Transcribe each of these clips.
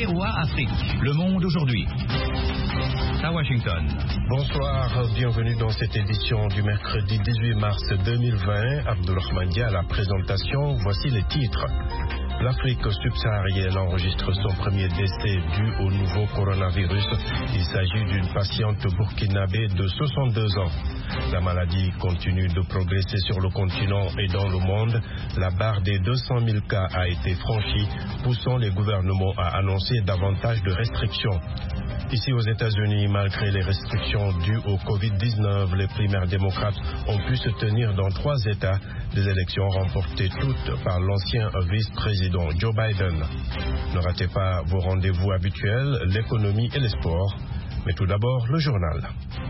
VOA Afrique. Le monde aujourd'hui. À Washington. Bonsoir, bienvenue dans cette édition du mercredi 18 mars 2020. Abdourahmane Dia à la présentation. Voici les titres. L'Afrique subsaharienne enregistre son premier décès dû au nouveau coronavirus. Il s'agit d'une patiente burkinabé de 62 ans. La maladie continue de progresser sur le continent et dans le monde. La barre des 200 000 cas a été franchie, poussant les gouvernements à annoncer davantage de restrictions. Ici aux États-Unis, malgré les restrictions dues au Covid-19, les primaires démocrates ont pu se tenir dans 3 États, des élections remportées toutes par l'ancien vice-président Joe Biden. Ne ratez pas vos rendez-vous habituels, l'économie et les sports. Mais tout d'abord, le journal.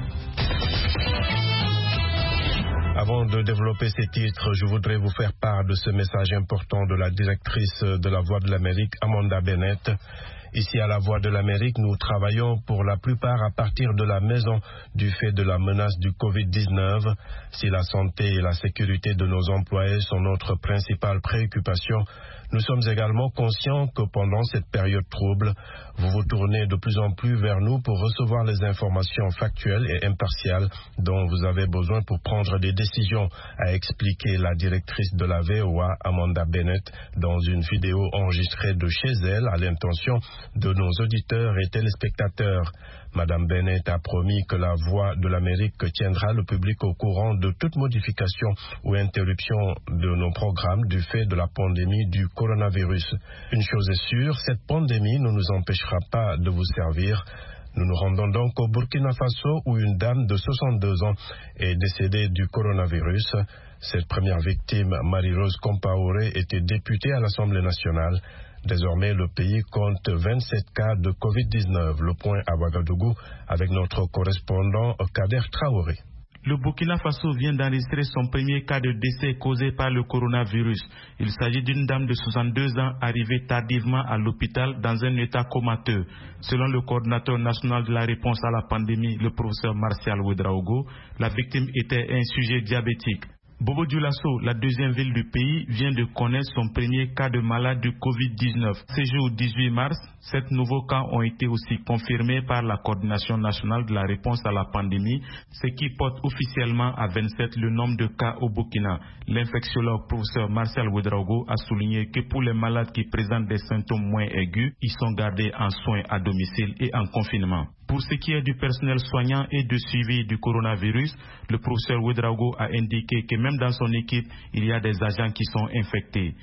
Avant de développer ces titres, je voudrais vous faire part de ce message important de la directrice de la Voix de l'Amérique, Amanda Bennett. Ici à la Voix de l'Amérique, nous travaillons pour la plupart à partir de la maison du fait de la menace du Covid-19. Si la santé et la sécurité de nos employés sont notre principale préoccupation, nous sommes également conscients que pendant cette période trouble, vous vous tournez de plus en plus vers nous pour recevoir les informations factuelles et impartiales dont vous avez besoin pour prendre des décisions, a expliqué la directrice de la VOA, Amanda Bennett, dans une vidéo enregistrée de chez elle à l'intention de nos auditeurs et téléspectateurs. Madame Bennett a promis que la Voix de l'Amérique tiendra le public au courant de toute modification ou interruption de nos programmes du fait de la pandémie du coronavirus. Une chose est sûre, cette pandémie ne nous empêchera pas de vous servir. Nous nous rendons donc au Burkina Faso où une dame de 62 ans est décédée du coronavirus. Cette première victime, Marie-Rose Compaoré, était députée à l'Assemblée nationale. Désormais, le pays compte 27 cas de Covid-19. Le point à Ouagadougou avec notre correspondant Kader Traoré. Le Burkina Faso vient d'enregistrer son premier cas de décès causé par le coronavirus. Il s'agit d'une dame de 62 ans arrivée tardivement à l'hôpital dans un état comateux. Selon le coordinateur national de la réponse à la pandémie, le professeur Martial Ouedraogo, la victime était un sujet diabétique. Bobo Dioulasso, la deuxième ville du pays, vient de connaître son premier cas de malade du Covid-19. Ce jour 18 mars, 7 nouveaux cas ont été aussi confirmés par la coordination nationale de la réponse à la pandémie, ce qui porte officiellement à 27 le nombre de cas au Burkina. L'infectiologue professeur Martial Ouedraogo a souligné que pour les malades qui présentent des symptômes moins aigus, ils sont gardés en soins à domicile et en confinement. Pour ce qui est du personnel soignant et de suivi du coronavirus, le professeur Ouedraogo a indiqué que même dans son équipe, il y a des agents qui sont infectés.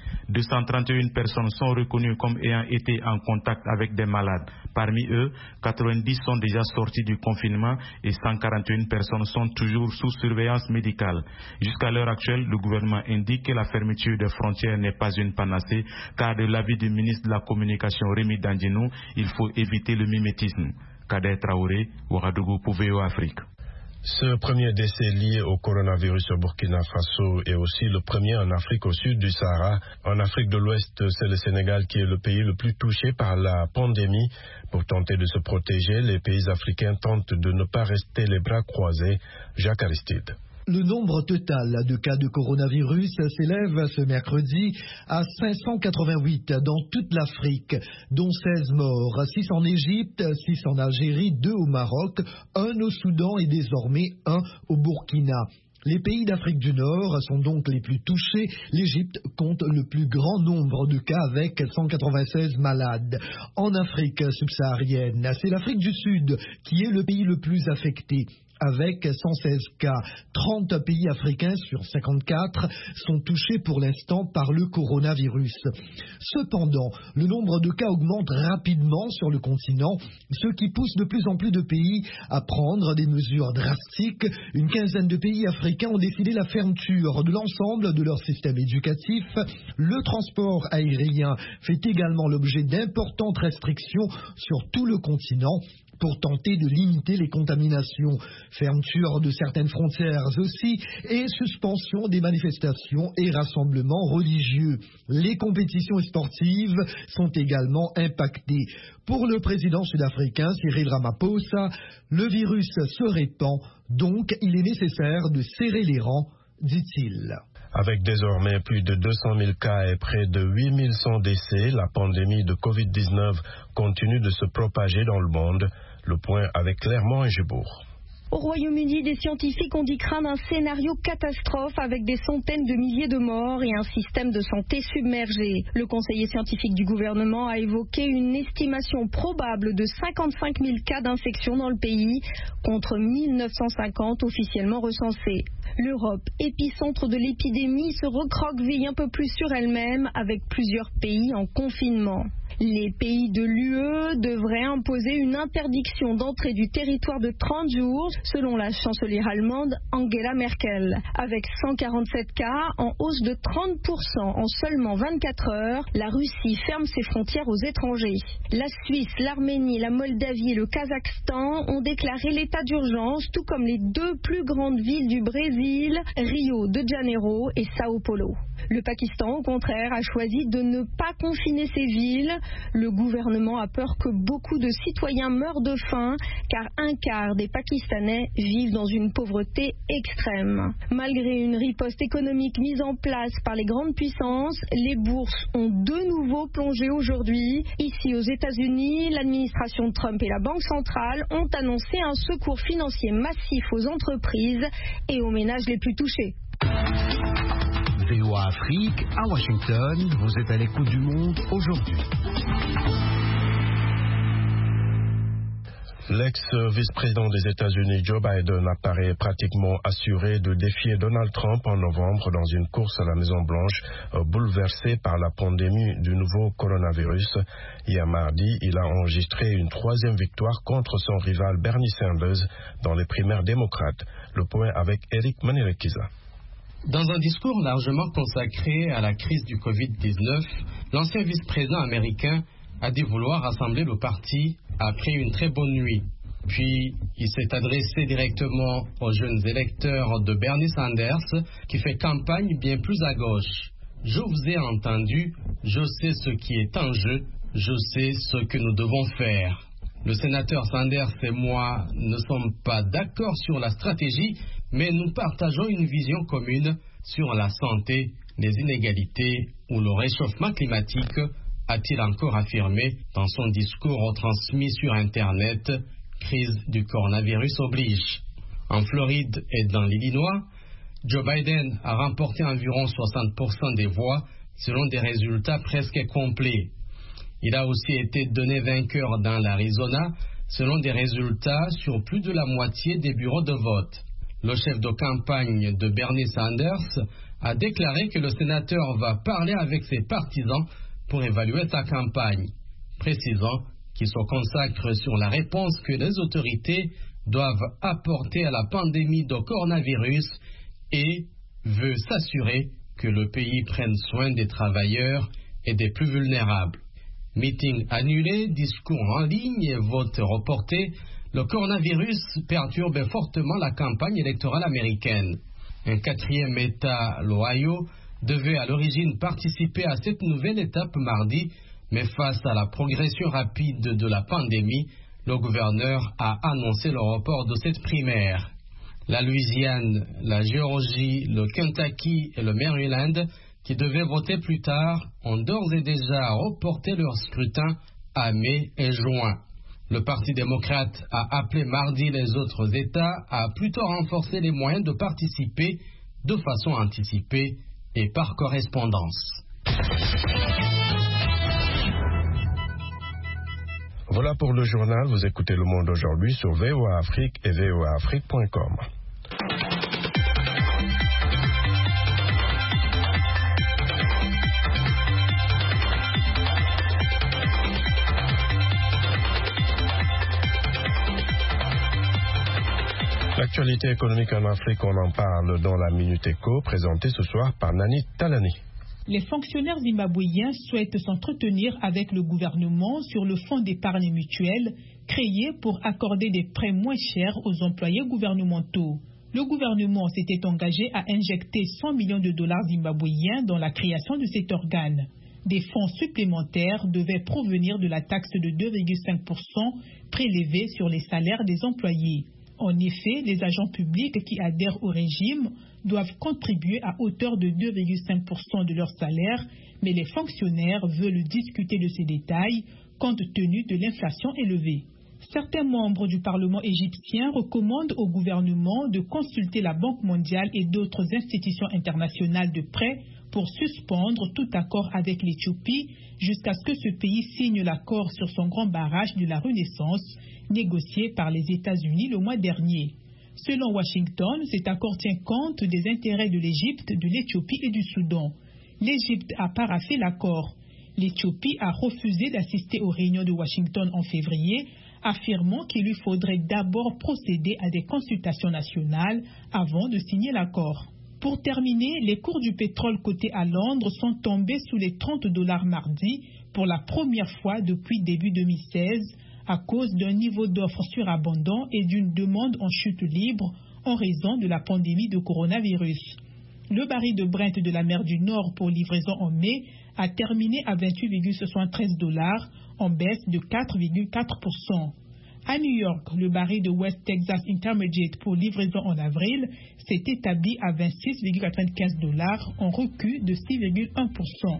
231 personnes sont reconnues comme ayant été en contact avec des malades. Parmi eux, 90 sont déjà sortis du confinement et 141 personnes sont toujours sous surveillance médicale. Jusqu'à l'heure actuelle, le gouvernement indique que la fermeture des frontières n'est pas une panacée, car de l'avis du ministre de la Communication Rémi Dandinou, il faut éviter le mimétisme. Kader Traoré, Ouagadougou pour VOA Afrique. Ce premier décès lié au coronavirus au Burkina Faso est aussi le premier en Afrique au sud du Sahara. En Afrique de l'Ouest, c'est le Sénégal qui est le pays le plus touché par la pandémie. Pour tenter de se protéger, les pays africains tentent de ne pas rester les bras croisés. Jacques Aristide. Le nombre total de cas de coronavirus s'élève ce mercredi à 588 dans toute l'Afrique, dont 16 morts, 6 en Égypte, 6 en Algérie, 2 au Maroc, 1 au Soudan et désormais 1 au Burkina. Les pays d'Afrique du Nord sont donc les plus touchés. L'Égypte compte le plus grand nombre de cas avec 196 malades. En Afrique subsaharienne, c'est l'Afrique du Sud qui est le pays le plus affecté. Avec 116 cas, 30 pays africains sur 54 sont touchés pour l'instant par le coronavirus. Cependant, le nombre de cas augmente rapidement sur le continent, ce qui pousse de plus en plus de pays à prendre des mesures drastiques. Une quinzaine de pays africains ont décidé la fermeture de l'ensemble de leur système éducatif. Le transport aérien fait également l'objet d'importantes restrictions sur tout le continent pour tenter de limiter les contaminations. Fermeture de certaines frontières aussi et suspension des manifestations et rassemblements religieux. Les compétitions sportives sont également impactées. Pour le président sud-africain Cyril Ramaphosa, le virus se répand, donc il est nécessaire de serrer les rangs, dit-il. Avec désormais plus de 200 000 cas et près de 8 100 décès, la pandémie de Covid-19 continue de se propager dans le monde. Le point avec Clermont et Gébourg. Au Royaume-Uni, des scientifiques ont dit craindre un scénario catastrophe avec des centaines de milliers de morts et un système de santé submergé. Le conseiller scientifique du gouvernement a évoqué une estimation probable de 55 000 cas d'infection dans le pays, contre 1950 officiellement recensés. L'Europe, épicentre de l'épidémie, se recroqueville un peu plus sur elle-même avec plusieurs pays en confinement. Les pays de l'UE devraient imposer une interdiction d'entrée du territoire de 30 jours, selon la chancelière allemande Angela Merkel. Avec 147 cas, en hausse de 30% en seulement 24 heures, la Russie ferme ses frontières aux étrangers. La Suisse, l'Arménie, la Moldavie et le Kazakhstan ont déclaré l'état d'urgence, tout comme les deux plus grandes villes du Brésil, Rio de Janeiro et Sao Paulo. Le Pakistan, au contraire, a choisi de ne pas confiner ces villes. Le gouvernement a peur que beaucoup de citoyens meurent de faim, car un quart des Pakistanais vivent dans une pauvreté extrême. Malgré une riposte économique mise en place par les grandes puissances, les bourses ont de nouveau plongé aujourd'hui. Ici aux États-Unis, l'administration Trump et la Banque centrale ont annoncé un secours financier massif aux entreprises et aux ménages les plus touchés. VOA Afrique, à Washington, vous êtes à l'écoute du monde aujourd'hui. L'ex-vice-président des États-Unis Joe Biden apparaît pratiquement assuré de défier Donald Trump en novembre dans une course à la Maison-Blanche bouleversée par la pandémie du nouveau coronavirus. Hier mardi, il a enregistré une troisième victoire contre son rival Bernie Sanders dans les primaires démocrates. Le point avec Eric Manirekiza. Dans un discours largement consacré à la crise du Covid-19, l'ancien vice-président américain a dit vouloir rassembler le parti après une très bonne nuit. Puis, il s'est adressé directement aux jeunes électeurs de Bernie Sanders, qui fait campagne bien plus à gauche. Je vous ai entendu, je sais ce qui est en jeu, je sais ce que nous devons faire. Le sénateur Sanders et moi ne sommes pas d'accord sur la stratégie, mais nous partageons une vision commune sur la santé, les inégalités ou le réchauffement climatique, a-t-il encore affirmé dans son discours retransmis sur Internet. Crise du coronavirus oblige. En Floride et dans l'Illinois, Joe Biden a remporté environ 60% des voix selon des résultats presque complets. Il a aussi été donné vainqueur dans l'Arizona selon des résultats sur plus de la moitié des bureaux de vote. Le chef de campagne de Bernie Sanders a déclaré que le sénateur va parler avec ses partisans pour évaluer sa campagne, précisant qu'il se consacre sur la réponse que les autorités doivent apporter à la pandémie de coronavirus et veut s'assurer que le pays prenne soin des travailleurs et des plus vulnérables. Meeting annulé, discours en ligne et vote reporté, le coronavirus perturbe fortement la campagne électorale américaine. Un quatrième État, l'Ohio, devait à l'origine participer à cette nouvelle étape mardi, mais face à la progression rapide de la pandémie, le gouverneur a annoncé le report de cette primaire. La Louisiane, la Géorgie, le Kentucky et le Maryland, qui devaient voter plus tard, ont d'ores et déjà reporté leur scrutin à mai et juin. Le Parti démocrate a appelé mardi les autres États à plutôt renforcer les moyens de participer de façon anticipée et par correspondance. Voilà pour le journal. Vous écoutez Le Monde aujourd'hui sur VOA Afrique et voaafrique.com. L'actualité économique en Afrique, on en parle dans la Minute Éco, présentée ce soir par Nani Talani. Les fonctionnaires zimbabwéens souhaitent s'entretenir avec le gouvernement sur le fonds d'épargne mutuelle créé pour accorder des prêts moins chers aux employés gouvernementaux. Le gouvernement s'était engagé à injecter 100 millions de dollars zimbabwéens dans la création de cet organe. Des fonds supplémentaires devaient provenir de la taxe de 2,5% prélevée sur les salaires des employés. En effet, les agents publics qui adhèrent au régime doivent contribuer à hauteur de 2,5% de leur salaire, mais les fonctionnaires veulent discuter de ces détails compte tenu de l'inflation élevée. Certains membres du Parlement égyptien recommandent au gouvernement de consulter la Banque mondiale et d'autres institutions internationales de près pour suspendre tout accord avec l'Éthiopie jusqu'à ce que ce pays signe l'accord sur son grand barrage de la Renaissance, négocié par les États-Unis le mois dernier. Selon Washington, cet accord tient compte des intérêts de l'Égypte, de l'Éthiopie et du Soudan. L'Égypte a paraphé l'accord. L'Éthiopie a refusé d'assister aux réunions de Washington en février, affirmant qu'il lui faudrait d'abord procéder à des consultations nationales avant de signer l'accord. Pour terminer, les cours du pétrole coté à Londres sont tombés sous les $30 mardi pour la première fois depuis début 2016 à cause d'un niveau d'offre surabondant et d'une demande en chute libre en raison de la pandémie de coronavirus. Le baril de Brent de la mer du Nord pour livraison en mai a terminé à $28,73, en baisse de 4,4%. À New York, le baril de West Texas Intermediate pour livraison en avril s'est établi à $26,95, en recul de 6,1%.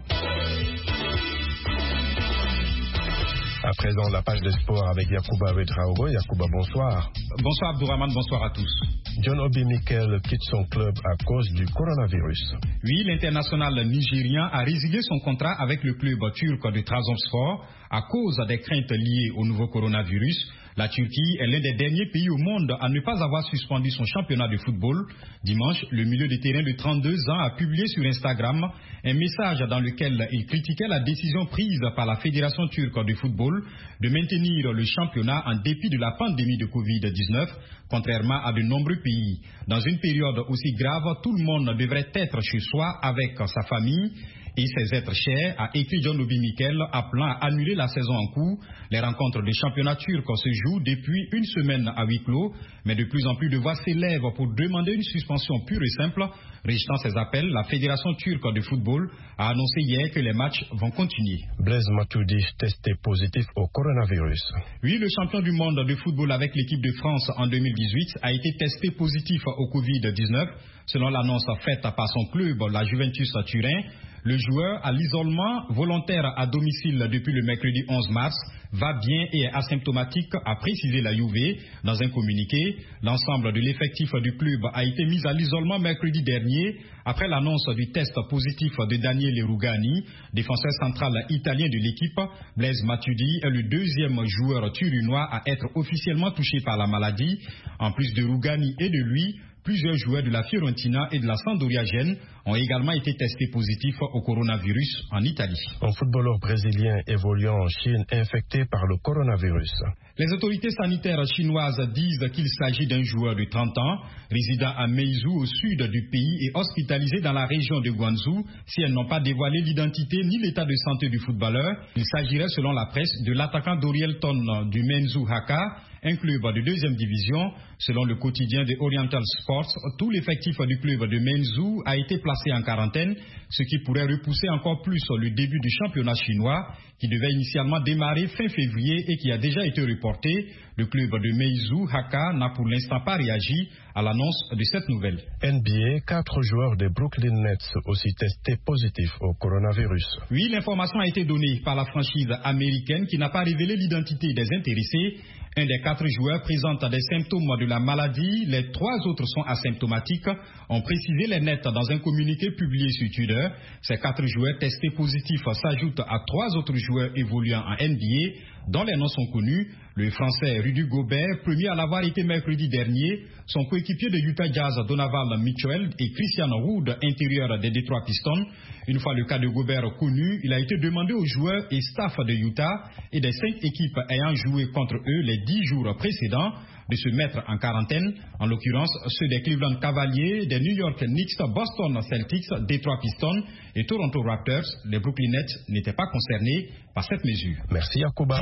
À présent, la page des sports avec Yacouba Ouedraogo. Yacouba, bonsoir. Bonsoir Abdourahmane, bonsoir à tous. John Obi Mikel quitte son club à cause du coronavirus. Oui, l'international nigérien a résilié son contrat avec le club turc de Trabzonspor à cause des craintes liées au nouveau coronavirus. La Turquie est l'un des derniers pays au monde à ne pas avoir suspendu son championnat de football. Dimanche, le milieu de terrain de 32 ans a publié sur Instagram un message dans lequel il critiquait la décision prise par la Fédération turque de football de maintenir le championnat en dépit de la pandémie de Covid-19, contrairement à de nombreux pays. Dans une période aussi grave, tout le monde devrait être chez soi avec sa famille et ses êtres chers, a écrit John Obi Mikel, appelant à annuler la saison en cours. Les rencontres de championnat turc se jouent depuis une semaine à huis clos, mais de plus en plus de voix s'élèvent pour demander une suspension pure et simple. Rejetant ces appels, la Fédération turque de football a annoncé hier que les matchs vont continuer. Blaise Matuidi testé positif au coronavirus. Oui, le champion du monde de football avec l'équipe de France en 2018 a été testé positif au Covid-19. Selon l'annonce faite par son club, la Juventus Turin, le joueur à l'isolement volontaire à domicile depuis le mercredi 11 mars va bien et est asymptomatique, a précisé la Juve dans un communiqué. L'ensemble de l'effectif du club a été mis à l'isolement mercredi dernier après l'annonce du test positif de Daniele Rugani, défenseur central italien de l'équipe. Blaise Matuidi est le deuxième joueur turinois à être officiellement touché par la maladie. En plus de Rugani et de lui, plusieurs joueurs de la Fiorentina et de la Sampdoria Gênes ont également été testés positifs au coronavirus en Italie. Un footballeur brésilien évoluant en Chine infecté par le coronavirus. Les autorités sanitaires chinoises disent qu'il s'agit d'un joueur de 30 ans, résidant à Meizhou au sud du pays et hospitalisé dans la région de Guangzhou, si elles n'ont pas dévoilé l'identité ni l'état de santé du footballeur. Il s'agirait, selon la presse, de l'attaquant Doriel Ton du Menzhou Haka, un club de deuxième division. Selon le quotidien de Oriental Sports, tout l'effectif du club de Menzhou a été placé en quarantaine, ce qui pourrait repousser encore plus le début du championnat chinois, qui devait initialement démarrer fin février et qui a déjà été reporté. Le club de Meizhou Haka n'a pour l'instant pas réagi à l'annonce de cette nouvelle. NBA, 4 joueurs des Brooklyn Nets aussi testés positifs au coronavirus. Oui, l'information a été donnée par la franchise américaine qui n'a pas révélé l'identité des intéressés. Un des 4 joueurs présente des symptômes de la maladie, les 3 autres sont asymptomatiques, ont précisé les Nets dans un communiqué publié sur Twitter. Ces 4 joueurs testés positifs s'ajoutent à 3 autres joueurs évoluant en NBA, dont les noms sont connus. Le Français Rudy Gobert, premier à l'avoir été mercredi dernier, son coéquipier de Utah Jazz Donovan Mitchell et Christian Wood, intérieur des Detroit Pistons. Une fois le cas de Gobert connu, il a été demandé aux joueurs et staff de Utah et des 5 équipes ayant joué contre eux les 10 jours précédents de se mettre en quarantaine, en l'occurrence ceux des Cleveland Cavaliers, des New York Knicks, Boston Celtics, Detroit Pistons et Toronto Raptors. Les Brooklyn Nets n'étaient pas concernés par cette mesure. Merci Yacouba.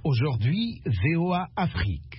Aujourd'hui, VOA Afrique.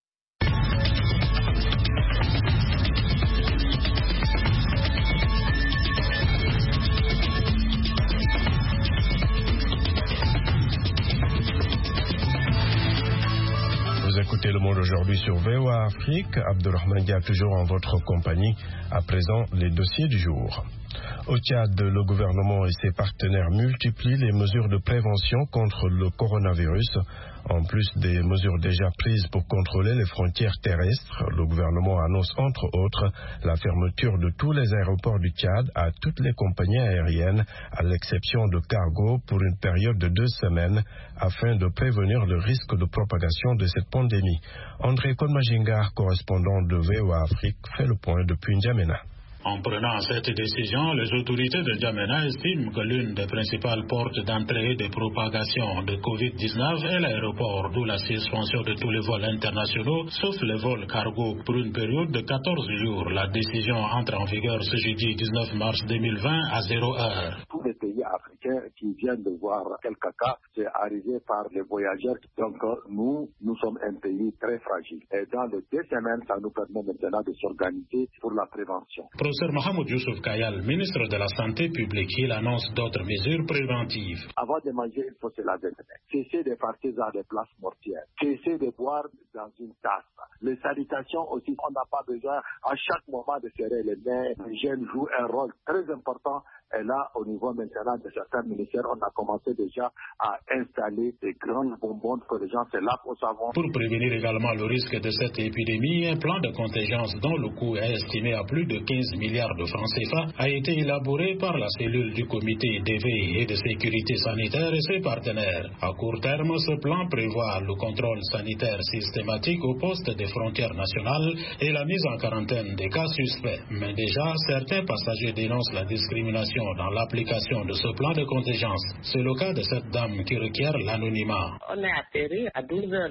Vous écoutez Le Monde aujourd'hui sur VOA Afrique. Abdelrahman Dia toujours en votre compagnie. À présent, les dossiers du jour. Au Tchad, le gouvernement et ses partenaires multiplient les mesures de prévention contre le coronavirus. En plus des mesures déjà prises pour contrôler les frontières terrestres, le gouvernement annonce entre autres la fermeture de tous les aéroports du Tchad à toutes les compagnies aériennes, à l'exception de cargo, pour une période de 2 semaines, afin de prévenir le risque de propagation de cette pandémie. André Kodmajingar, correspondant de VOA Afrique, fait le point depuis N'Djamena. En prenant cette décision, les autorités de N'Djamena estiment que l'une des principales portes d'entrée de propagation de Covid-19 est l'aéroport, d'où la suspension de tous les vols internationaux, sauf les vols cargo, pour une période de 14 jours. La décision entre en vigueur ce jeudi 19 mars 2020 à 0h. Tous les pays africains qui viennent de voir quelques cas, c'est arrivé par les voyageurs. Donc nous sommes un pays très fragile. Et dans les 2 semaines, ça nous permet maintenant de s'organiser pour la prévention. Professeur Mohamed Youssouf Kayal, ministre de la Santé publique, il annonce d'autres mesures préventives. Avant de manger, il faut se laver les mains. Cesser de partir dans des places mortuaires. Cesser de boire dans une tasse. Les salutations aussi, on n'a pas besoin à chaque moment de serrer les mains. L'hygiène joue un rôle très important. Et là, au niveau maintenant de certains ministères, on a commencé déjà à installer des grandes bonbonnes que les gens se lavent au savon. Pour prévenir également le risque de cette épidémie, un plan de contingence dont le coût est estimé à plus de 15 milliards de francs CFA a été élaboré par la cellule du comité d'éveil et de sécurité sanitaire et ses partenaires. À court terme, ce plan prévoit le contrôle sanitaire systématique au poste des frontières nationales et la mise en quarantaine des cas suspects. Mais déjà, certains passagers dénoncent la discrimination dans l'application de ce plan de contingence. C'est le cas de cette dame qui requiert l'anonymat. On est atterri à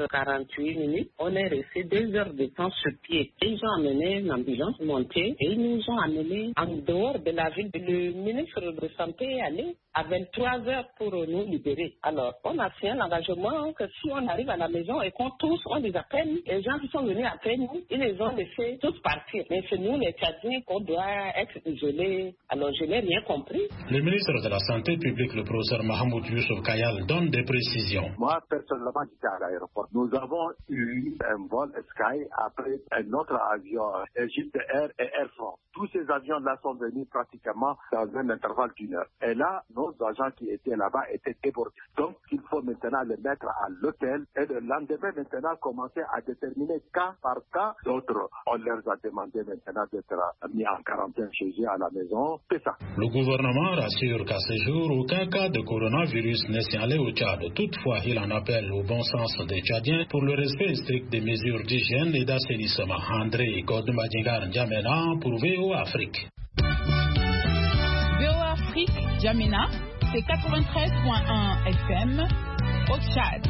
12h48. On est resté 2 heures de temps sur pied. Ils ont amené une ambulance montée et ils nous ont amenés en dehors de la ville. Le ministre de la Santé est allé à 23 heures pour nous libérer. Alors, on a fait un engagement que si on arrive à la maison et qu'on tous, on les appelle. Les gens qui sont venus après nous, ils les ont laissés tous partir. Mais c'est nous, les Tchadiens, qu'on doit être isolés. Alors, je n'ai rien compris. Le ministre de la Santé publique, le professeur Mohamed Youssouf Kayal, donne des précisions. Moi, personnellement, j'étais à l'aéroport. Nous avons eu un vol Sky, après un autre avion, Egypte Air et Air France. Tous ces avions-là sont venus pratiquement dans un intervalle d'1 heure. Et là, nos agents qui étaient là-bas étaient débordés. Donc, il faut maintenant les mettre à l'hôtel et le lendemain, maintenant, commencer à déterminer cas par cas. D'autres, on leur a demandé maintenant d'être mis en quarantaine chez eux à la maison. C'est ça. Le gouvernement rassure qu'à ce jour, aucun cas de coronavirus n'est signalé au Tchad. Toutefois, il en appelle au bon sens des Tchadiens pour le respect strict des mesures d'hygiène et d'assainissement. André Kodmajingar N'Djamena pour VOA Afrique. VOA Afrique, N'Djamena, c'est 93.1 FM au Tchad.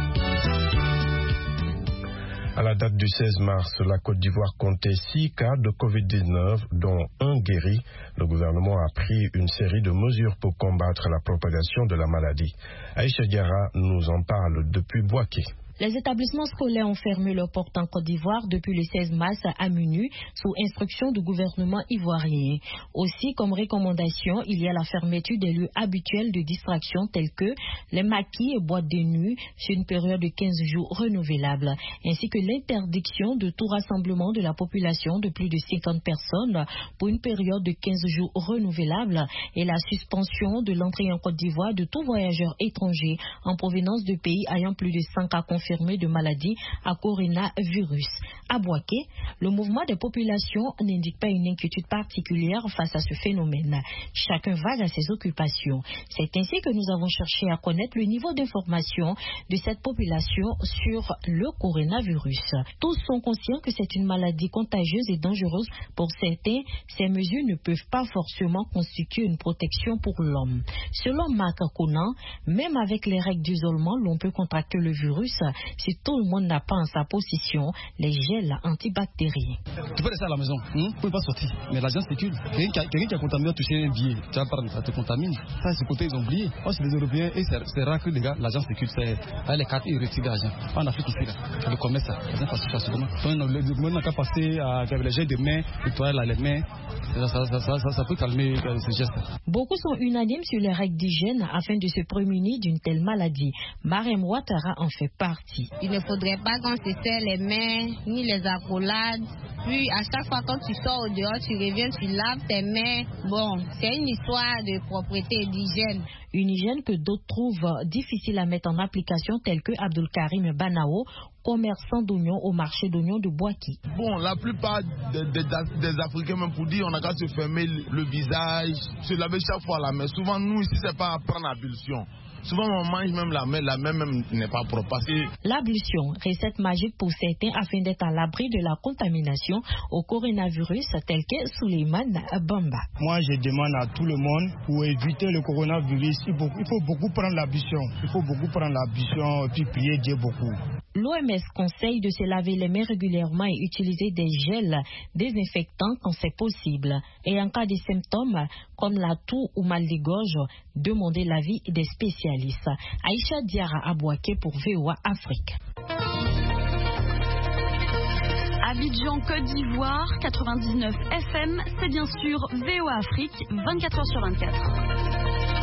À la date du 16 mars, la Côte d'Ivoire comptait 6 cas de Covid-19, dont 1 guéri. Le gouvernement a pris une série de mesures pour combattre la propagation de la maladie. Aïcha Diarra nous en parle depuis Bouaké. Les établissements scolaires ont fermé leurs portes en Côte d'Ivoire depuis le 16 mars à minuit, sous instruction du gouvernement ivoirien. Aussi, comme recommandation, il y a la fermeture des lieux habituels de distraction tels que les maquis et boîtes de nuit sur une période de 15 jours renouvelable, ainsi que l'interdiction de tout rassemblement de la population de plus de 50 personnes pour une période de 15 jours renouvelable et la suspension de l'entrée en Côte d'Ivoire de tout voyageur étranger en provenance de pays ayant plus de 100 cas confirmés de maladie à coronavirus. À Bouaké, le mouvement des populations n'indique pas une inquiétude particulière face à ce phénomène. Chacun vague à ses occupations. C'est ainsi que nous avons cherché à connaître le niveau d'information de cette population sur le coronavirus. Tous sont conscients que c'est une maladie contagieuse et dangereuse. Pour certains, ces mesures ne peuvent pas forcément constituer une protection pour l'homme. Selon Marc Conan, même avec les règles d'isolement, l'on peut contracter le virus. si tout le monde n'a pas en sa possession les gels antibactériens. Tu peux rester à la maison, tu ne peux pas sortir, mais l'agent spécule. Quelqu'un qui a contaminé a touché un billet, tu vas prendre, ça te contamine. Ça, c'est ce côté, ils ont oublié. Moi, c'est les Européens et c'est rare que les gars, l'agent spécule, c'est les cartes, ils retirent l'argent. En Afrique, ici, là, le commerce, ça, les gens passent facilement. Donc, le gouvernement n'a qu'à passer avec les gels de main, nettoyer les mains, ça peut calmer ces gestes. Beaucoup sont unanimes sur les règles d'hygiène afin de se prémunir d'une telle maladie. Marem Ouattara en fait partie. Il ne faudrait pas qu'on se serre les mains, ni les accolades. Puis à chaque fois quand tu sors au dehors, tu reviens, tu laves tes mains. Bon, c'est une histoire de propreté et d'hygiène. Une hygiène que d'autres trouvent difficile à mettre en application, tel que Abdul Karim Banao, commerçant d'oignons au marché d'oignons de Boaki. Bon, la plupart des Africains, même pour dire, on n'a qu'à se fermer le visage, se laver chaque fois la main. Souvent, nous ici, c'est pas à prendre l'ablution. Souvent, on mange même la main même n'est pas propre. L'ablution, recette magique pour certains afin d'être à l'abri de la contamination au coronavirus, tel que Suleiman Bamba. Moi, je demande à tout le monde, pour éviter le coronavirus, il faut beaucoup prendre l'ablution. Il faut beaucoup prendre l'ablution et puis prier Dieu beaucoup. L'OMS conseille de se laver les mains régulièrement et utiliser des gels désinfectants quand c'est possible. Et en cas de symptômes comme la toux ou mal de gorge, demandez l'avis des spécialistes. Aïcha Diara Abouaké pour VOA Afrique. Abidjan, Côte d'Ivoire, 99 FM, c'est bien sûr VOA Afrique, 24h sur 24.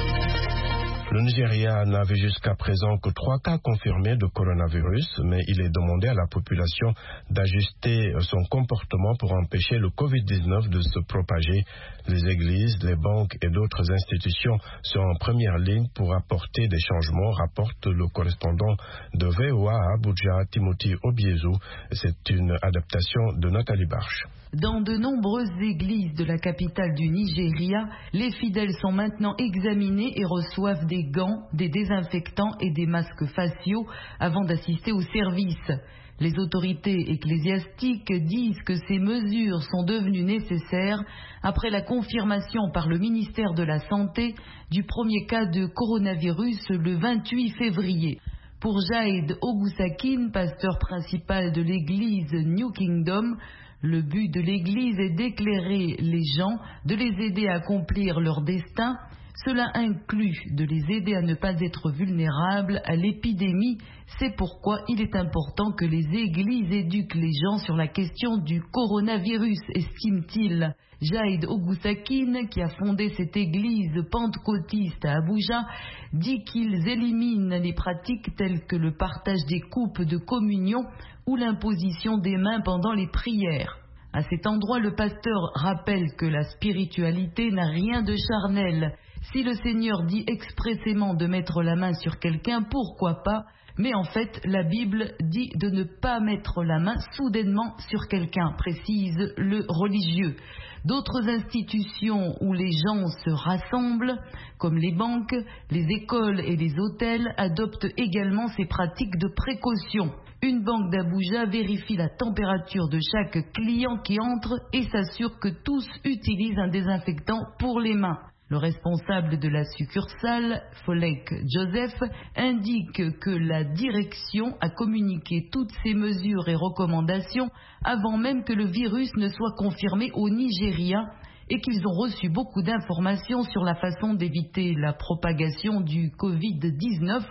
Le Nigeria n'avait jusqu'à présent que 3 cas confirmés de coronavirus, mais il est demandé à la population d'ajuster son comportement pour empêcher le Covid-19 de se propager. Les églises, les banques et d'autres institutions sont en première ligne pour apporter des changements, rapporte le correspondant de VOA à Abuja, Timothy Obiezu. C'est une adaptation de Nathalie Barche. Dans de nombreuses églises de la capitale du Nigeria, les fidèles sont maintenant examinés et reçoivent des gants, des désinfectants et des masques faciaux avant d'assister au service. Les autorités ecclésiastiques disent que ces mesures sont devenues nécessaires après la confirmation par le ministère de la Santé du premier cas de coronavirus le 28 février. Pour Jaïd Ogusakine, pasteur principal de l'église New Kingdom, le but de l'église est d'éclairer les gens, de les aider à accomplir leur destin. Cela inclut de les aider à ne pas être vulnérables à l'épidémie. C'est pourquoi il est important que les églises éduquent les gens sur la question du coronavirus, estime-t-il. Jaïd Ogusakine, qui a fondé cette église pentecôtiste à Abuja, dit qu'ils éliminent les pratiques telles que le partage des coupes de communion ou l'imposition des mains pendant les prières. À cet endroit, le pasteur rappelle que la spiritualité n'a rien de charnel. Si le Seigneur dit expressément de mettre la main sur quelqu'un, pourquoi pas? Mais en fait, la Bible dit de ne pas mettre la main soudainement sur quelqu'un, précise le religieux. D'autres institutions où les gens se rassemblent, comme les banques, les écoles et les hôtels, adoptent également ces pratiques de précaution. Une banque d'Abuja vérifie la température de chaque client qui entre et s'assure que tous utilisent un désinfectant pour les mains. Le responsable de la succursale, Folek Joseph, indique que la direction a communiqué toutes ces mesures et recommandations avant même que le virus ne soit confirmé au Nigeria et qu'ils ont reçu beaucoup d'informations sur la façon d'éviter la propagation du Covid-19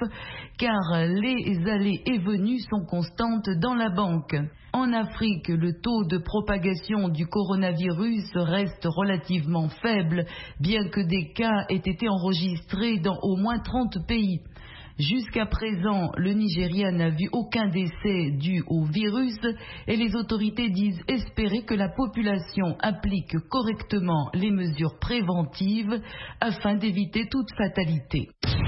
car les allées et venues sont constantes dans la banque. En Afrique, le taux de propagation du coronavirus reste relativement faible, bien que des cas aient été enregistrés dans au moins 30 pays. Jusqu'à présent, le Nigeria n'a vu aucun décès dû au virus et les autorités disent espérer que la population applique correctement les mesures préventives afin d'éviter toute fatalité.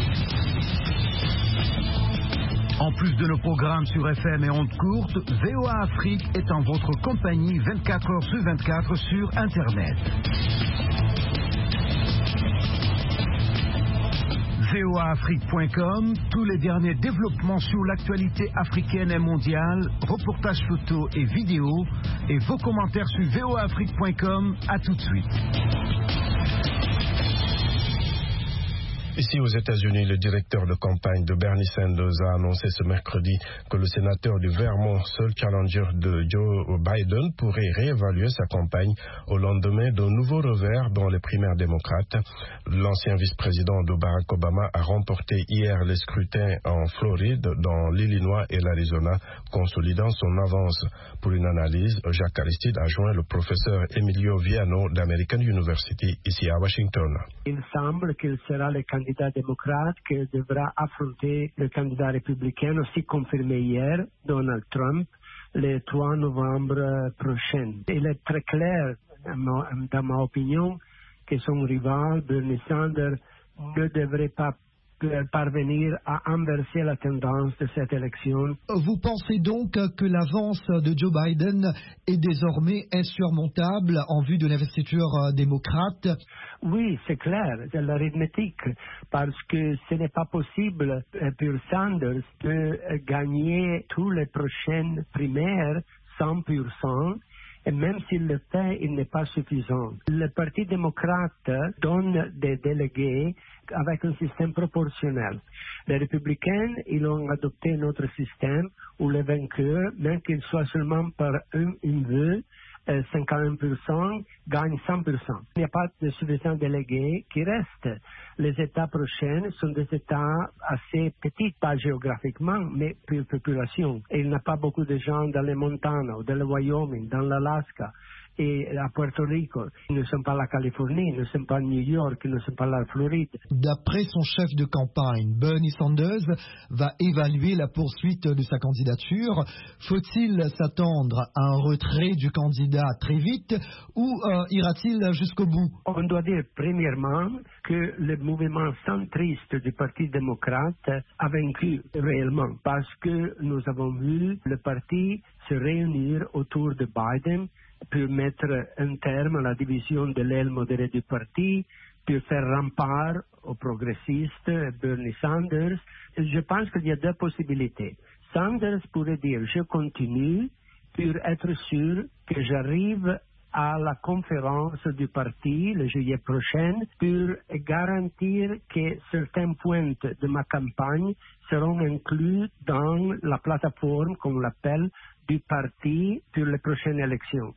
En plus de nos programmes sur FM et ondes courtes, VOA Afrique est en votre compagnie 24 heures sur 24 sur Internet. voaafrique.com, tous les derniers développements sur l'actualité africaine et mondiale, reportages photos et vidéos, et vos commentaires sur voaafrique.com. À tout de suite. Ici aux États-Unis, le directeur de campagne de Bernie Sanders a annoncé ce mercredi que le sénateur du Vermont, seul challenger de Joe Biden, pourrait réévaluer sa campagne au lendemain d'un nouveau revers dans les primaires démocrates. L'ancien vice-président de Barack Obama a remporté hier les scrutins en Floride, dans l'Illinois et l'Arizona, consolidant son avance. Pour une analyse, Jacques Aristide a joint le professeur Emilio Viano d'American University ici à Washington. Il semble qu'il sera le candidat démocrate qui devra affronter le candidat républicain aussi confirmé hier, Donald Trump, le 3 novembre prochain. Il est très clair, dans ma opinion, que son rival, Bernie Sanders, ne devrait pas parvenir à inverser la tendance de cette élection. Vous pensez donc que l'avance de Joe Biden est désormais insurmontable en vue de l'investiture démocrate? Oui, c'est clair, c'est l'arithmétique, parce que ce n'est pas possible pour Sanders de gagner toutes les prochaines primaires 100%. Et même s'il le fait, il n'est pas suffisant. Le Parti démocrate donne des délégués avec un système proportionnel. Les républicains, ils ont adopté notre système où les vainqueurs, même qu'ils soient seulement par une vue, 51%, gagnent 100%. Il n'y a pas de suffisants délégués qui restent. Les États prochains sont des États assez petits, pas géographiquement, mais pour population. Et il n'y a pas beaucoup de gens dans le Montana, dans le Wyoming, dans l'Alaska et à Puerto Rico. Ils ne sont pas la Californie, ils ne sont pas New York, ils ne sont pas la Floride. D'après son chef de campagne, Bernie Sanders va évaluer la poursuite de sa candidature. Faut-il s'attendre à un retrait du candidat très vite ou ira-t-il jusqu'au bout? On doit dire premièrement que le mouvement centriste du Parti démocrate a vaincu réellement parce que nous avons vu le parti se réunir autour de Biden pour mettre un terme à la division de l'aile modérée du parti, pour faire rempart aux progressistes, Bernie Sanders. Je pense qu'il y a deux possibilités. Sanders pourrait dire « je continue » pour être sûr que j'arrive à la conférence du parti le juillet prochain pour garantir que certains points de ma campagne seront inclus dans la plateforme, comme on l'appelle, du parti pour les prochaines élections.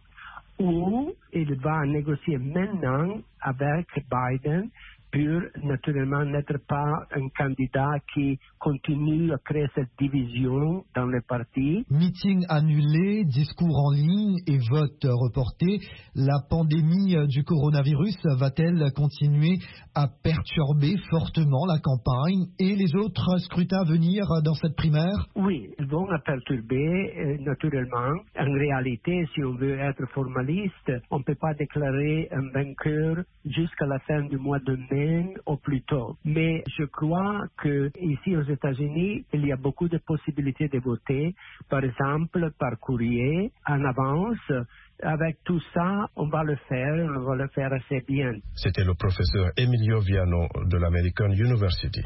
Ou il va négocier maintenant avec Biden pour naturellement n'être pas un candidat qui continue à créer cette division dans le parti. Meeting annulé, discours en ligne et vote reporté. La pandémie du coronavirus va-t-elle continuer à perturber fortement la campagne et les autres scrutins à venir dans cette primaire? Oui, ils vont la perturber naturellement. En réalité, si on veut être formaliste, on ne peut pas déclarer un vainqueur jusqu'à la fin du mois de mai au plus tôt. Mais je crois que ici aux États-Unis, il y a beaucoup de possibilités de voter, par exemple par courrier, en avance. Avec tout ça, on va le faire assez bien. C'était le professeur Emilio Viano de l'American University.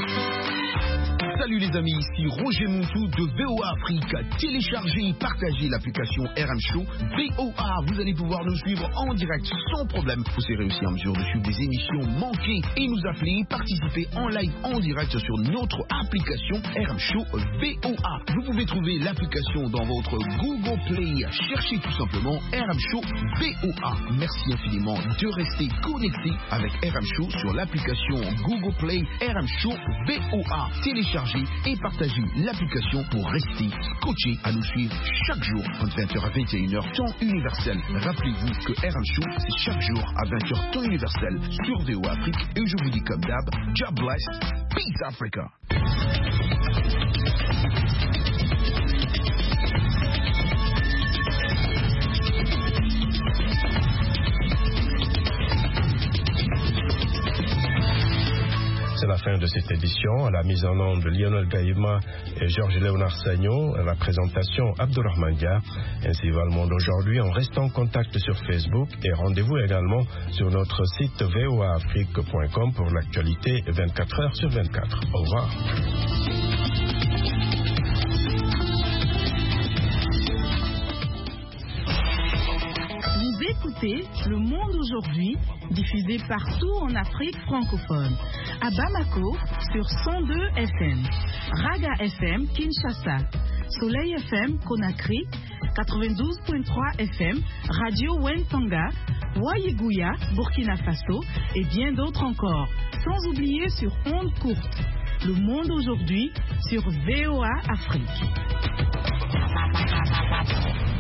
Salut les amis, ici Roger Montou de VOA Afrique. Téléchargez et partagez l'application RM Show VOA. Vous allez pouvoir nous suivre en direct sans problème. Vous serez aussi en mesure de suivre des émissions manquées et nous appeler, participer en live en direct sur notre application RM Show VOA. Vous pouvez trouver l'application dans votre Google Play. Cherchez tout simplement RM Show VOA. Merci infiniment de rester connecté avec RM Show sur l'application Google Play RM Show VOA. Téléchargez et partagez l'application pour rester scotché à nous suivre chaque jour entre 20h à 21h temps universel. Rappelez-vous que RM Show c'est chaque jour à 20h temps universel sur VOA Afrique et je vous dis comme d'hab, God bless, peace Africa. C'est la fin de cette édition. À la mise en onde de Lionel Gaïma et Georges Léonard Sagnon, à la présentation Abdourahmane Dia. Ainsi va le monde aujourd'hui. On reste en contact sur Facebook et rendez-vous également sur notre site voaafrique.com pour l'actualité 24 heures sur 24. Au revoir. Vous écoutez Le Monde aujourd'hui, diffusé partout en Afrique francophone. À Bamako, sur 102 FM. Raga FM, Kinshasa. Soleil FM, Conakry. 92.3 FM, Radio Wentanga, Wayigouya, Burkina Faso et bien d'autres encore. Sans oublier sur ondes courtes. Le monde aujourd'hui sur VOA Afrique.